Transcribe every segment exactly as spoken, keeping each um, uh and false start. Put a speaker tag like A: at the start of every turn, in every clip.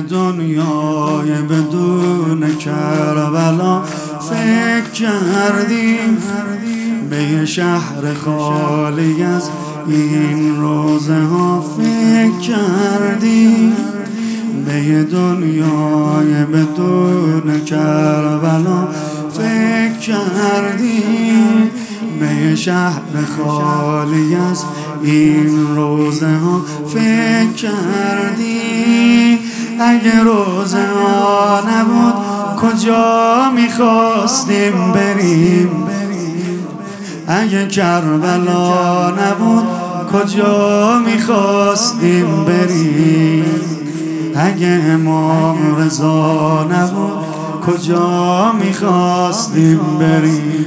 A: دنیای بدون کربلا فکر کردیم، به یه شهر خالی از این روزه ها فکر کردیم، به یه دنیای بدون کربلا فکر کردیم، به یه شهر خالی از این روزه ها فکر کردیم. اگه روزه ها نبود کجا میخواستیم بریم، اگه کربلا نبود کجا میخواستیم بریم، اگه امام رضا نبود کجا میخواستیم بریم،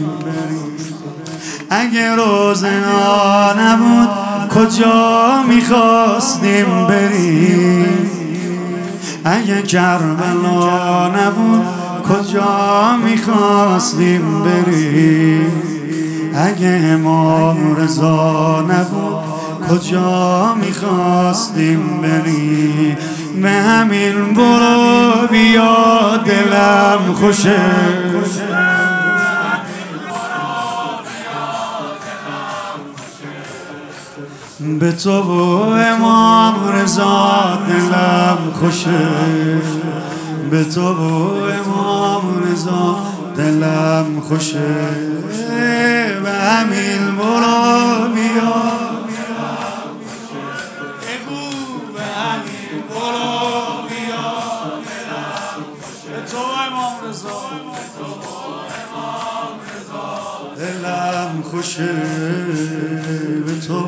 A: اگه روزه ها نبود کجا میخواستیم بریم، اگه کربلا نبود کجا میخواستیم بریم، اگه امام رضا نبود کجا میخواستیم بریم. به همین برو بیا دلم خوشه، به تو و امام رضا دلم خوشه، به تو و امام رضا دلم خوشه. به همین برو بیا، به همین برو بیا، به تو امام رضا دلم خوشه، به تو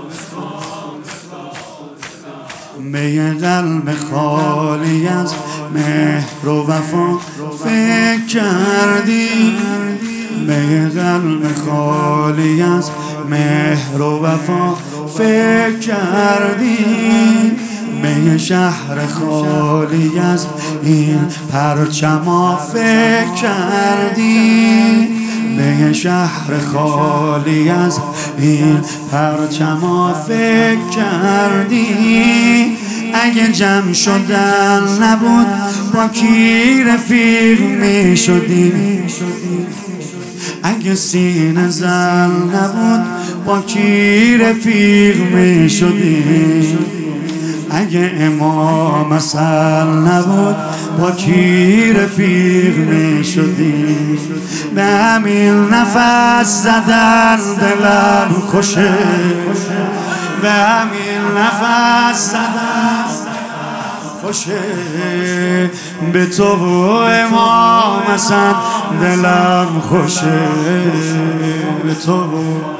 A: به یه قلب خالی از مهر و وفا فکر کردی، به یه قلب خالی از مهر و وفا فکر کردی، به یه شهر خالی از این پرچما فکر کردی، به یه شهر خالی از این پرچما فکر کردی. اگه جمع شدن نبود با کی رفیق می شدیم، اگه سینه زن نبود با کی رفیق می شدیم، اگه امام اصل نبود با کی رفیق می شدیم. به همین نفس زدن دلم خوشه، به همین نفس زدن خوشه، به تو و امام اصل دلم خوشه، به تو و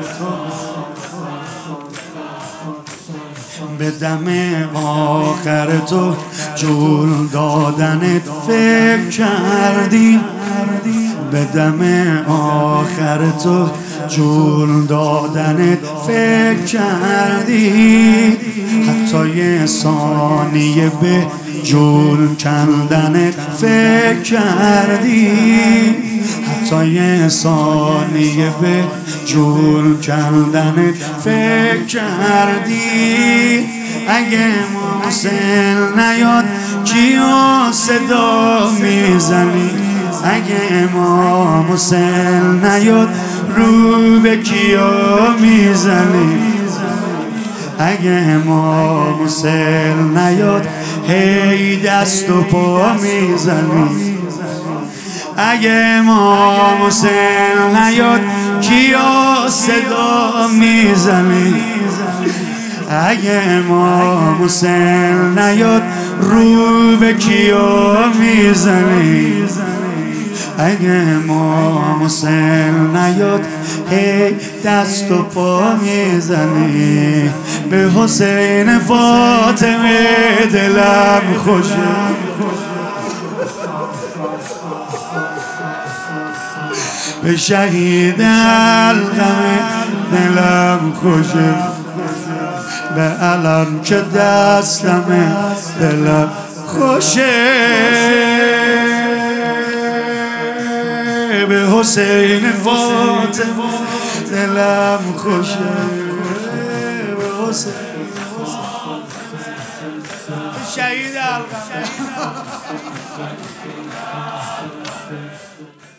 A: به دم آخر تو جون دادنت فکر کردی، به دم آخر تو جون دادنت فکر کردی، حتی یه ثانیه به جون کندنت فکر کردی، حتی یه ثانیه به جون کندنت فکر کردی. اگه محسن نیاد کیو صدا میزنی، اگه امام حسین نیاد رو به کیا میزنی، اگه امام حسین نیاد هی دست و پا میزنی، اگه امام حسین نیاد کیا صدا میزنی، اگه امام حسین نیاد رو به کیا میزنی، اگه امام حسین نیاد هی دست و پا میزنی. به حسین فاطمه دلم خوشه، به شهید القمه دلم خوشه، به علم که دستمه دلم خوشه، به حسین فاطمه دلم خوشه، به حسین شهیدم القمه